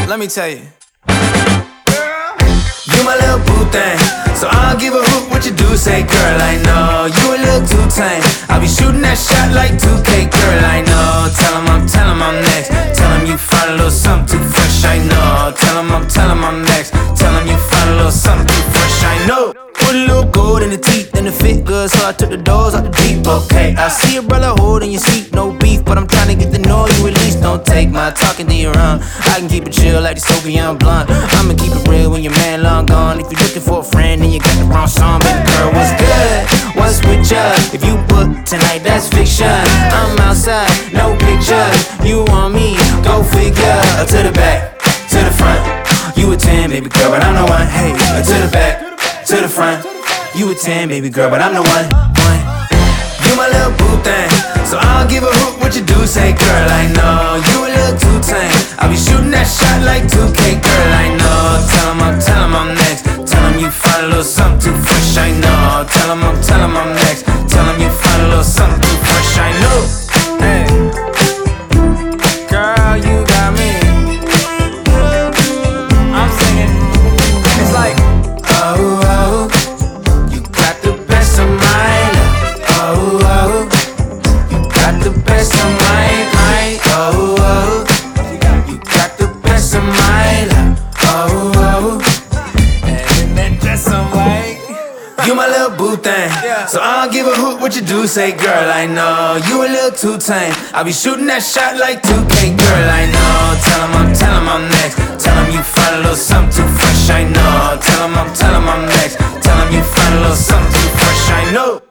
Let me tell you. You my little boo thing, so I don't give a hoot what you do. Say, girl, I know you a little too tame. I'll be shooting that shot like 2K, girl, I know. Tell him I'm next. Tell him you find a little something too fresh, I know. Tell him I'm next. Tell him you find a little something too fresh, I know. Put a little gold in the teeth and it fit good, so I took the doors out the Jeep. Okay, I see a brother holding your seat, no beef, but I'm trying to get to know you at least. Don't take my talking to your own. I can keep it chill like the Soviet blunt. I'ma keep it real when your man long gone. If you're looking for a friend, then you got the wrong song. Baby girl, what's good? What's with ya? If you book tonight, that's fiction. I'm outside, no pictures. You want me? Go figure. To the back, to the front. You a 10, baby girl, but I'm the one. Hey, to the back, to the front. You a 10, baby girl, but I'm the one. You my little boo thing, so I don't give a hoot what you do. Say, girl, I know you a little too tame. I'll be shooting that shot like 2K, girl, I know. Tell him I'm next. Tell him you find a little something too fresh, I know. Tell him I'm next. Tell him you find a little something too fresh, I know. Hey, girl, you got me. I'm singing. It's like, oh, oh, you got the best of mine. Oh, oh, you got the best of mine. Oh, oh, you got the best of mine. Oh, oh, and that dress on white. You my little boo thing, so I don't give a hoot what you do. Say, girl, I know you a little too tame. I'll be shooting that shot like 2K, girl, I know. Tell him I'm next. Tell him you find a little something too fresh, I know. Tell him I'm next. Tell him you find a little something too fresh, I know.